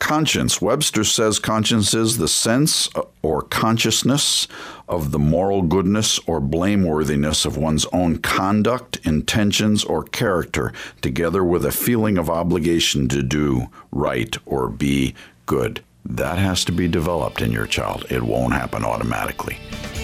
Conscience. Webster says conscience is the sense or consciousness of the moral goodness or blameworthiness of one's own conduct, intentions, or character, together with a feeling of obligation to do right or be good. That has to be developed in your child. It won't happen automatically.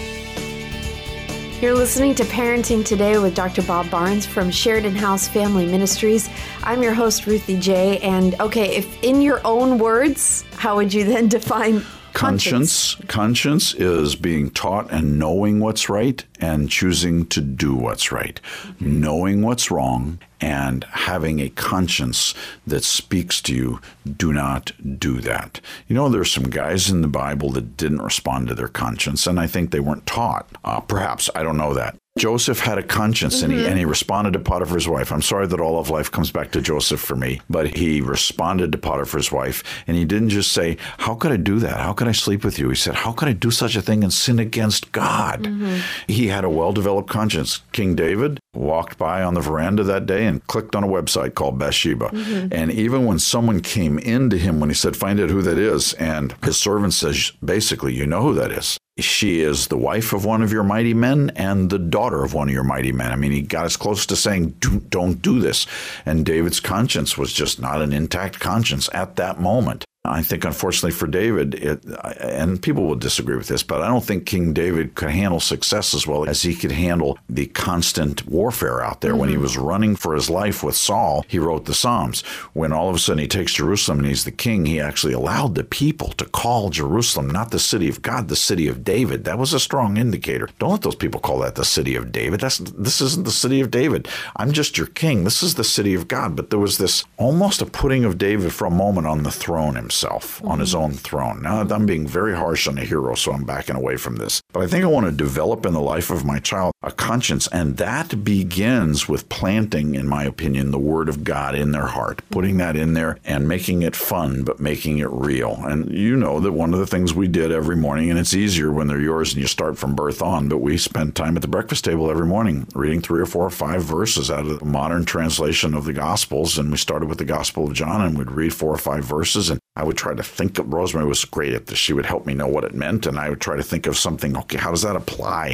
You're listening to Parenting Today with Dr. Bob Barnes from Sheridan House Family Ministries. I'm your host, Ruthie J. And okay, if in your own words, how would you then define conscience? Conscience is being taught and knowing what's right and choosing to do what's right. Knowing what's wrong and having a conscience that speaks to you, do not do that. You know, there's some guys in the Bible that didn't respond to their conscience, and I think they weren't taught. Perhaps, I don't know that. Joseph had a conscience, and he responded to Potiphar's wife. I'm sorry that all of life comes back to Joseph for me, but he responded to Potiphar's wife, and he didn't just say, how could I do that? How could I sleep with you? He said, how could I do such a thing and sin against God? He had a well-developed conscience. King David walked by on the veranda that day and clicked on a website called Bathsheba. And even when someone came into him, when he said, find out who that is, and his servant says, basically, you know who that is. She is the wife of one of your mighty men and the daughter of one of your mighty men. I mean, he got as close to saying, don't do this. And David's conscience was just not an intact conscience at that moment. I think, unfortunately for David, and people will disagree with this, but I don't think King David could handle success as well as he could handle the constant warfare out there. When he was running for his life with Saul, he wrote the Psalms. When all of a sudden he takes Jerusalem and he's the king, he actually allowed the people to call Jerusalem not the city of God, the city of David. That was a strong indicator. Don't let those people call that the city of David. This isn't the city of David. I'm just your king. This is the city of God. But there was this almost a putting of David for a moment on the throne himself, on his own throne. Now, I'm being very harsh on the hero, so I'm backing away from this. But I think I want to develop in the life of my child a conscience, and that begins with planting, in my opinion, the Word of God in their heart, putting that in there and making it fun, but making it real. And you know that one of the things we did every morning, and it's easier when they're yours and you start from birth on, but we spend time at the breakfast table every morning reading 3 or 4 or 5 verses out of the modern translation of the Gospels. And we started with the Gospel of John, and we'd read 4 or 5 verses, and I would try to think of, Rosemary was great at this. She would help me know what it meant, and I would try to think of something, okay, how does that apply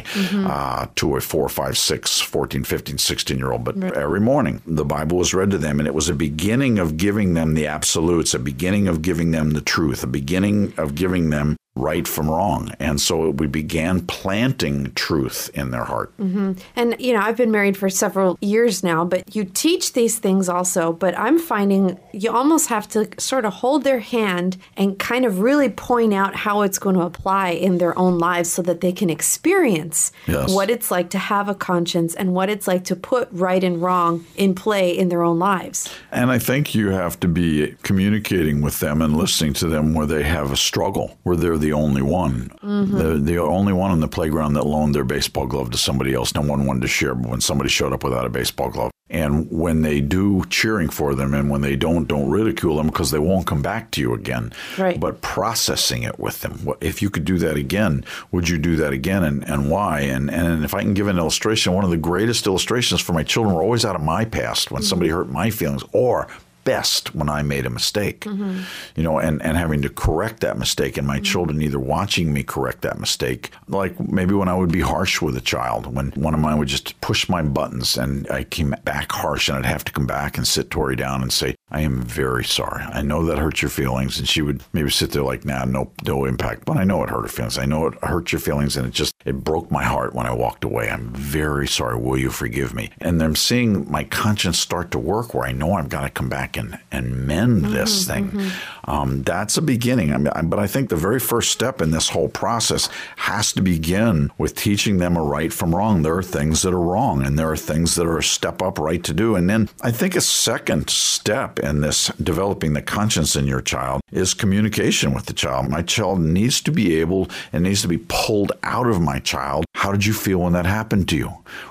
to a 4, 5, 6, 14, 15, 16-year-old? But every morning, the Bible was read to them, and it was a beginning of giving them the absolutes, a beginning of giving them the truth, a beginning of giving them right from wrong. And so we began planting truth in their heart. And, you know, I've been married for several years now, but you teach these things also, but I'm finding you almost have to sort of hold their hand and kind of really point out how it's going to apply in their own lives so that they can experience what it's like to have a conscience and what it's like to put right and wrong in play in their own lives. And I think you have to be communicating with them and listening to them where they have a struggle, where they're the only one. The only one on the playground that loaned their baseball glove to somebody else. No one wanted to share when somebody showed up without a baseball glove. And when they do, cheering for them, and when they don't ridicule them because they won't come back to you again. Right. But processing it with them. If you could do that again, would you do that again, and why? And if I can give an illustration, one of the greatest illustrations for my children were always out of my past, when somebody hurt my feelings, or best when I made a mistake, you know, and having to correct that mistake, and my children either watching me correct that mistake, like maybe when I would be harsh with a child, when one of mine would just push my buttons and I came back harsh, and I'd have to come back and sit Tori down and say, I am very sorry. I know that hurt your feelings. And she would maybe sit there like, nah, no impact. But I know it hurt her feelings. I know it hurt your feelings, and it broke my heart when I walked away. I'm very sorry. Will you forgive me? And I'm seeing my conscience start to work where I know I've got to come back and mend this thing. That's a beginning. But I think the very first step in this whole process has to begin with teaching them a right from wrong. There are things that are wrong, and there are things that are a step up right to do. And then I think a second step in this developing the conscience in your child is communication with the child. My child needs to be able and needs to be pulled out of my child. How did you feel when that happened to you?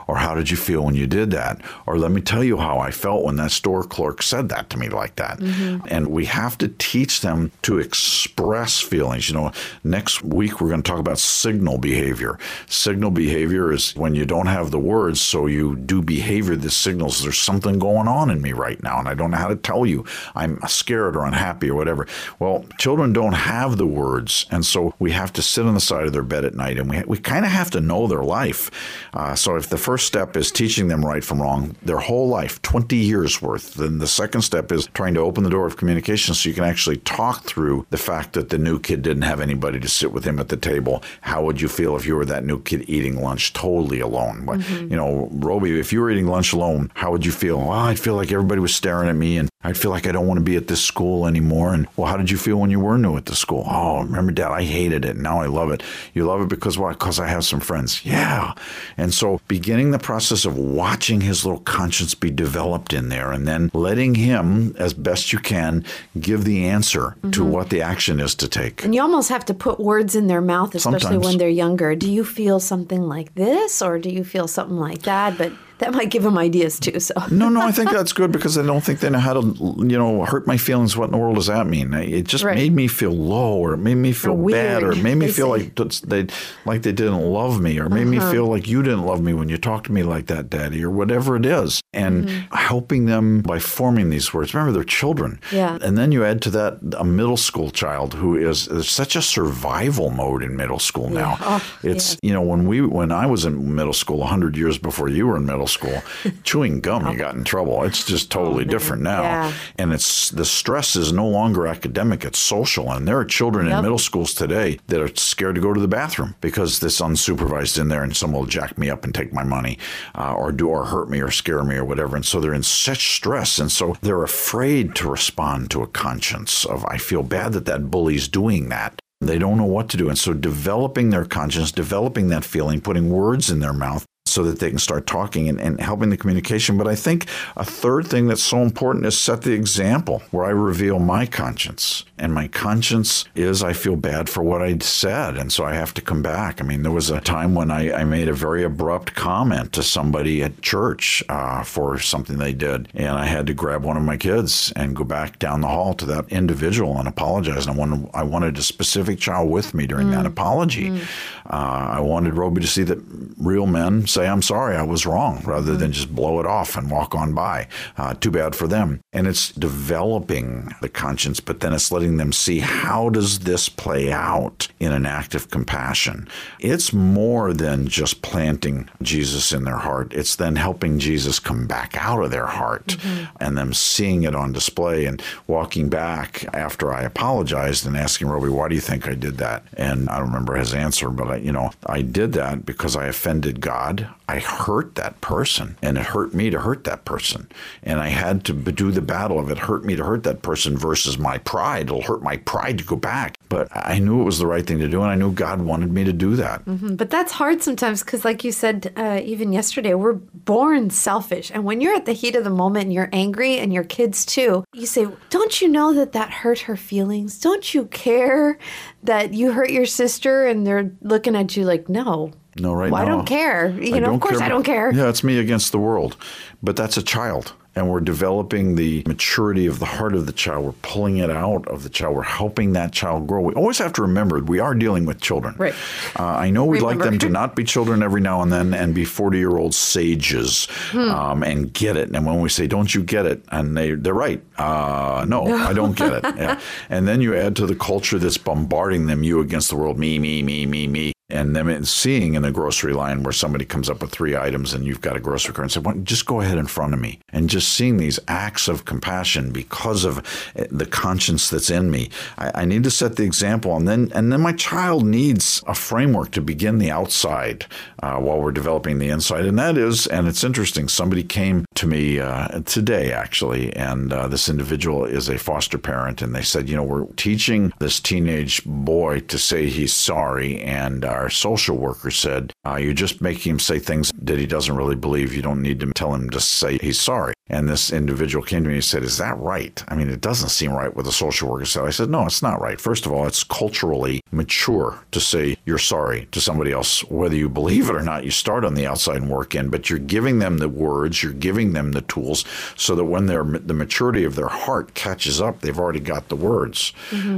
Or how did you feel when you did that? Or let me tell you how I felt when that store clerk said that to me like that. And we have to teach them to express feelings. Next week we're going to talk about signal behavior. Signal behavior is when you don't have the words, so you do behavior that signals there's something going on in me right now, and I don't know how to tell you. I'm scared or unhappy or whatever. Well, children don't have the words, and so we have to sit on the side of their bed at night, and we kind of have to know their life. So if the first step is teaching them right from wrong, their whole life, 20 years worth, then the second step is trying to open the door of communication so you can actually talk through the fact that the new kid didn't have anybody to sit with him at the table. How would you feel if you were that new kid eating lunch totally alone? Roby, if you were eating lunch alone, how would you feel? Well, I'd feel like everybody was staring at me, and I'd feel like I don't want to be at this school anymore. And, well, how did you feel when you were new at the school? Oh, remember, Dad, I hated it. Now I love it. You love it because why? Because I have some friends. Yeah. And so beginning the process of watching his little conscience be developed in there, and then letting him, as best you can, give the answer to what the action is to take. And you almost have to put words in their mouth, especially Sometimes. when they're younger. Do you feel something like this, or do you feel something like that? But that might give them ideas too. So No, I think that's good because I don't think they know how to, hurt my feelings. What in the world does that mean? It just made me feel low, or it made me feel bad, or it made me feel like they didn't love me, or it made me feel like you didn't love me when you talked to me like that, Daddy, or whatever it is. And helping them by forming these words. Remember, they're children. Yeah. And then you add to that a middle school child who is such a survival mode in middle school now. It's, when I was in middle school 100 years before you were in middle school, chewing gum, you got in trouble. It's just totally different now. Yeah. And it's the stress is no longer academic, it's social. And there are children in middle schools today that are scared to go to the bathroom because this unsupervised in there and someone will jack me up and take my money or hurt me or scare me or whatever. And so they're in such stress. And so they're afraid to respond to a conscience of, I feel bad that bully's doing that. They don't know what to do. And so developing their conscience, developing that feeling, putting words in their mouth so that they can start talking and helping the communication. But I think a third thing that's so important is set the example where I reveal my conscience. And my conscience is I feel bad for what I said. And so I have to come back. I mean, there was a time when I made a very abrupt comment to somebody at church for something they did. And I had to grab one of my kids and go back down the hall to that individual and apologize. And I wanted a specific child with me during that apology. I wanted Roby to see that real men say, I'm sorry, I was wrong, rather than just blow it off and walk on by. Too bad for them. And it's developing the conscience, but then it's letting them see, how does this play out in an act of compassion? It's more than just planting Jesus in their heart. It's then helping Jesus come back out of their heart and them seeing it on display and walking back after I apologized and asking Roby, why do you think I did that? And I don't remember his answer, but I did that because I offended God. I hurt that person, and it hurt me to hurt that person. And I had to do the battle of it hurt me to hurt that person versus my pride. It'll hurt my pride to go back. But I knew it was the right thing to do, and I knew God wanted me to do that. But that's hard sometimes because, like you said, even yesterday, we're born selfish. And when you're at the heat of the moment and you're angry, and your kids too, you say, don't you know that hurt her feelings? Don't you care that you hurt your sister? And they're looking at you like, no. No, right well, now. I don't care. Of course I don't care. Yeah, it's me against the world. But that's a child. And we're developing the maturity of the heart of the child. We're pulling it out of the child. We're helping that child grow. We always have to remember we are dealing with children. Right. I know we'd like them to not be children every now and then and be 40-year-old sages and get it. And when we say, don't you get it? And they're right. No, I don't get it. Yeah. And then you add to the culture that's bombarding them, you against the world, me, me, me, me, me. And them seeing in the grocery line where somebody comes up with 3 items and you've got a grocery cart and say, well, just go ahead in front of me. And just seeing these acts of compassion because of the conscience that's in me. I need to set the example. And then my child needs a framework to begin the outside while we're developing the inside. And that is, and it's interesting, somebody came to me today, actually, and this individual is a foster parent. And they said, we're teaching this teenage boy to say he's sorry. And our social worker said, you're just making him say things that he doesn't really believe. You don't need to tell him to say he's sorry. And this individual came to me and said, is that right? I mean, it doesn't seem right what the social worker said. I said, no, it's not right. First of all, it's culturally mature to say you're sorry to somebody else. Whether you believe it or not, you start on the outside and work in, but you're giving them the words, you're giving them the tools so that when the maturity of their heart catches up, they've already got the words.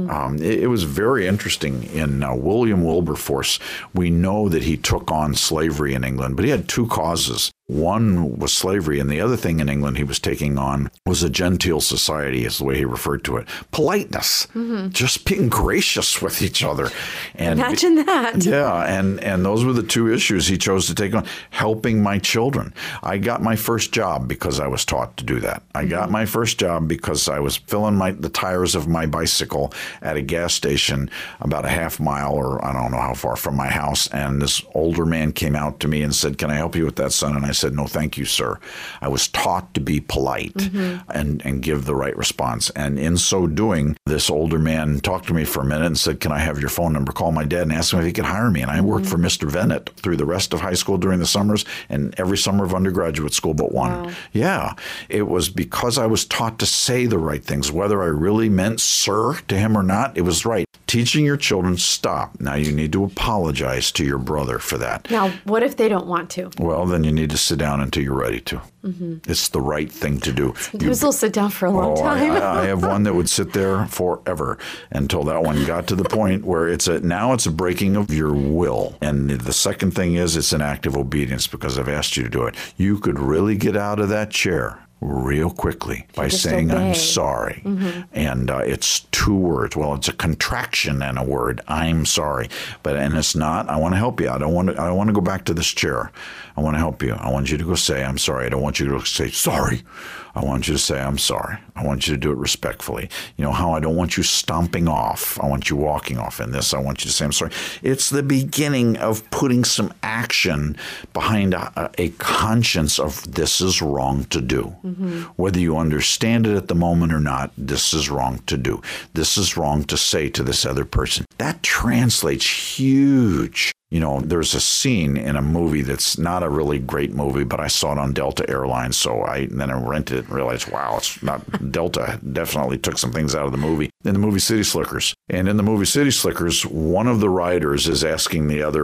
It was very interesting. In William Wilberforce, we know that he took on slavery in England, but he had two causes. One was slavery, and the other thing in England he was taking on was a genteel society, is the way he referred to it. Politeness, just being gracious with each other. And imagine that. Yeah, and those were the two issues he chose to take on. Helping my children. I got my first job because I was taught to do that. I got my first job because I was filling the tires of my bicycle at a gas station about a half mile, or I don't know how far, from my house, and this older man came out to me and said, "Can I help you with that, son?" And I said, "No, thank you, sir." I was taught to be polite and give the right response. And in so doing, this older man talked to me for a minute and said, "Can I have your phone number?" Call my dad and ask him if he could hire me. And I worked for Mr. Vennett through the rest of high school during the summers and every summer of undergraduate school but one. Wow. Yeah. It was because I was taught to say the right things, whether I really meant sir to him or not. It was right. Teaching your children, stop. Now you need to apologize to your brother for that. Now, what if they don't want to? Well, then you need to sit down until you're ready to. It's the right thing to do. Sometimes they'll sit down for a long time. I have one that would sit there forever until that one got to the point where now it's a breaking of your will. And the second thing is it's an act of obedience because I've asked you to do it. You could really get out of that chair real quickly by saying, obey. "I'm sorry." And it's two words. Well, it's a contraction and a word. I'm sorry. And it's not, I want to help you. I don't want to go back to this chair. I want to help you. I want you to go say, "I'm sorry." I don't want you to say, "Sorry." I want you to say, "I'm sorry." I want you to do it respectfully. You know how I don't want you stomping off. I want you walking off. In this, I want you to say, "I'm sorry." It's the beginning of putting some action behind a conscience of this is wrong to do. Whether you understand it at the moment or not, this is wrong to do. This is wrong to say to this other person. That translates huge. You know, there's a scene in a movie that's not a really great movie, but I saw it on Delta Airlines, so then I rented it and realized, wow, it's not Delta. Definitely took some things out of the movie. In the movie City Slickers. And in the movie City Slickers, one of the riders is asking the other,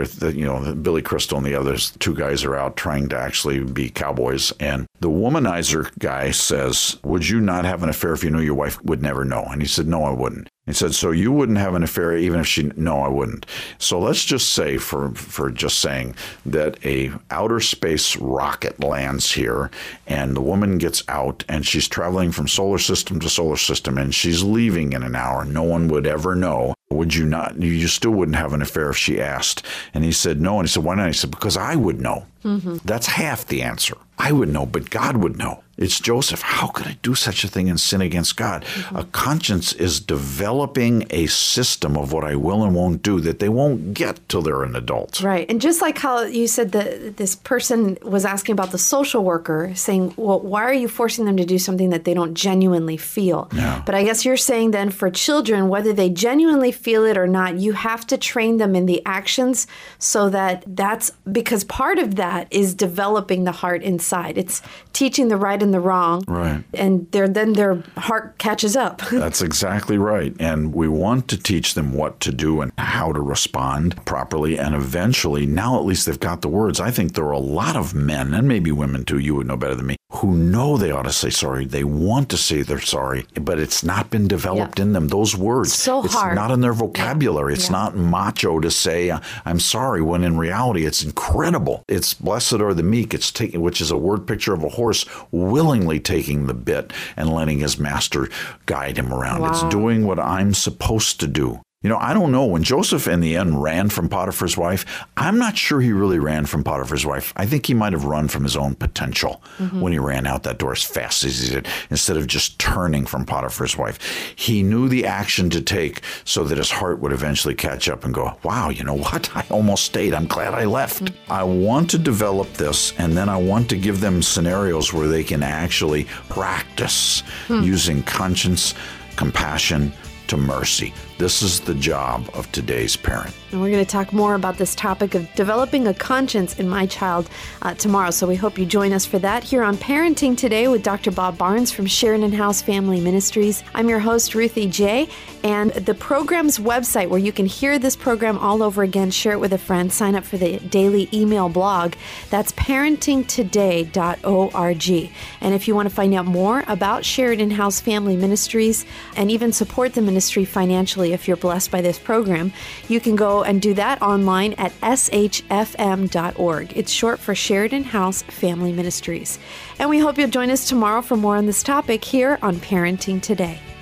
Billy Crystal and the others, two guys are out trying to actually be cowboys. And the womanizer guy says, "Would you not have an affair if you knew your wife would never know?" And he said, "No, I wouldn't." He said, "So you wouldn't have an affair even if she..." "No, I wouldn't." So let's just say, for just saying, that a outer space rocket lands here and the woman gets out and she's traveling from solar system to solar system and she's leaving in an hour. No one would ever know. Would you not? You still wouldn't have an affair if she asked. And he said, "No." And he said, "Why not?" He said, "Because I would know." That's half the answer. I would know, but God would know. It's Joseph. How could I do such a thing and sin against God? A conscience is developing a system of what I will and won't do that they won't get till they're an adult. Right. And just like how you said that this person was asking about the social worker, saying, well, why are you forcing them to do something that they don't genuinely feel? Yeah. But I guess you're saying then for children, whether they genuinely feel it or not, you have to train them in the actions so that's because part of that is developing the heart inside. It's teaching the right and the wrong. Right. And then their heart catches up. That's exactly right. And we want to teach them what to do and how to respond properly. And eventually, now at least they've got the words. I think there are a lot of men, and maybe women too, you would know better than me, who know they ought to say sorry. They want to say they're sorry, but it's not been developed in them. Those words, it's not in their vocabulary. It's not macho to say, "I'm sorry," when in reality, it's incredible. It's blessed are the meek, which is a word picture of a horse willingly taking the bit and letting his master guide him around. Wow. It's doing what I'm supposed to do. You know, I don't know. When Joseph, in the end, ran from Potiphar's wife, I'm not sure he really ran from Potiphar's wife. I think he might have run from his own potential when he ran out that door as fast as he did, instead of just turning from Potiphar's wife. He knew the action to take so that his heart would eventually catch up and go, wow, you know what? I almost stayed. I'm glad I left. I want to develop this, and then I want to give them scenarios where they can actually practice using conscience, compassion, to mercy. This is the job of today's parent. And we're going to talk more about this topic of developing a conscience in my child tomorrow. So we hope you join us for that here on Parenting Today with Dr. Bob Barnes from Sheridan House Family Ministries. I'm your host, Ruthie J. And the program's website, where you can hear this program all over again, share it with a friend, sign up for the daily email blog, that's parentingtoday.org. And if you want to find out more about Sheridan House Family Ministries and even support the ministry financially if you're blessed by this program, you can go and do that online at shfm.org. It's short for Sheridan House Family Ministries. And we hope you'll join us tomorrow for more on this topic here on Parenting Today.